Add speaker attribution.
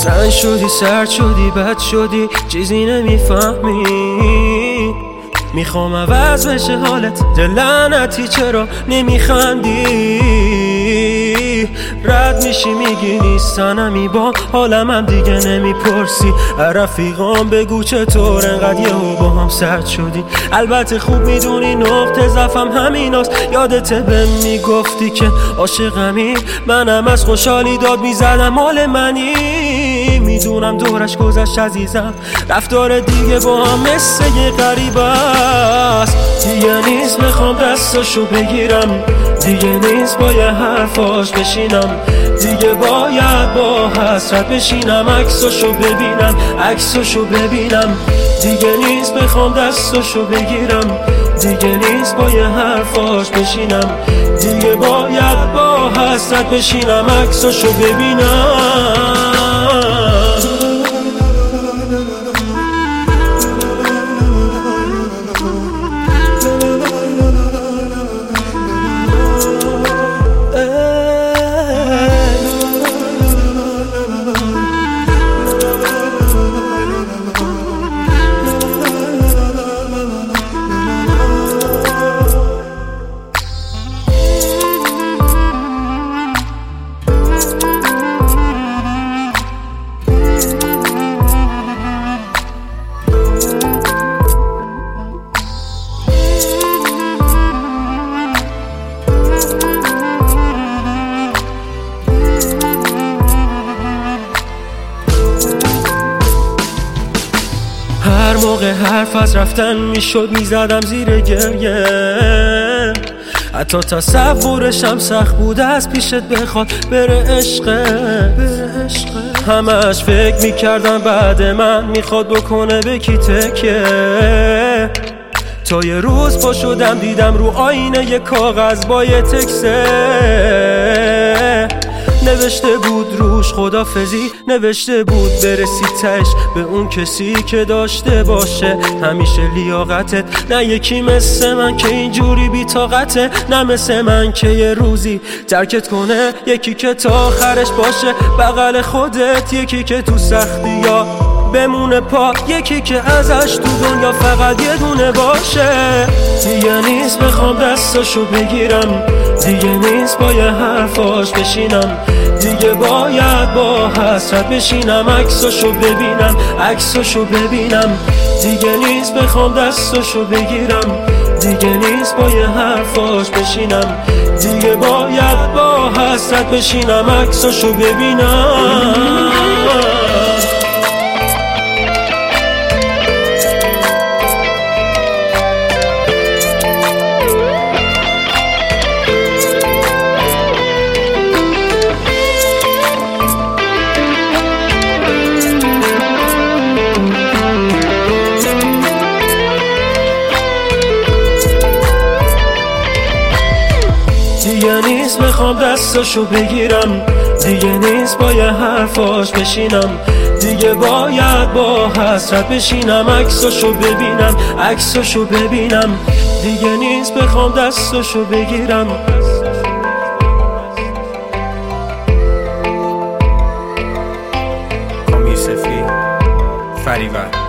Speaker 1: زن شدی، سرد شدی، بد شدی، چیزی نمیفهمی. میخوام عوض بشه حالت، دل لعنتی چرا نمیخندی؟ رد میشی میگی نیستنمی، با حالم هم دیگه نمیپرسی. رفیقام بگو چطور انقدر یهو با هم سرد شدی؟ البته خوب میدونی نقطه ضعفم همیناست. یادته بهم میگفتی که عاشقمی، منم از خوشحالی داد میزدم مال منی. میدونم دورش گذشت عزیزم، رفتار دیگه با هم مثل یه غریب است. دیگه نیست بخوام دستاشو بگیرم، دیگه نیست با یه حرفاش بشینم، دیگه باید با حسرت بشینم. عکساشو ببینم، دیگه نیست بخوام دستاشو بگیرم، دیگه نیست با یه حرفاش بشینم، دیگه باید با حسرت بشینم. عکساشو ببینم. هر موقع حرف از رفتن میشد میزدم زیر گریه، حتی تصورشم سخت بود از پیشت بخواد بره عشقه. همش فکر میکردم بعد من میخواد بکنه به کی تکیه. تا یه روز پا شدم دیدم رو آینه یه کاغذ با یه تکسه، نوشته بود روش خدافزی، نوشته بود برسی تش به اون کسی که داشته باشه همیشه لیاقتت. نه یکی مثل من که اینجوری بی طاقته، نه مثل من که یه روزی ترکت کنه، یکی که تا آخرش باشه بغل خودت، یکی که تو سختی یا بمونه پا، یکی که ازش تو دنیا فقط یه دونه باشه. دیگه نیست بخوام دستاشو بگیرم، دیگه نیست با یه حرفاش بشینم، دیگه باید با حسرت بشینم. عکساشو ببینم، دیگه نیست بخوام دستاشو بگیرم، دیگه نیست با یه حرفاش بشینم، دیگه باید با حسرت بشینم. عکساشو ببینم. دیگه نیست بخوام دستاشو بگیرم، دیگه نیست با یه حرفاش بشینم، دیگه باید با حسرت بشینم. عکساشو ببینم، دیگه نیست بخوام دستاشو بگیرم.
Speaker 2: کامی یوسفی، فریور.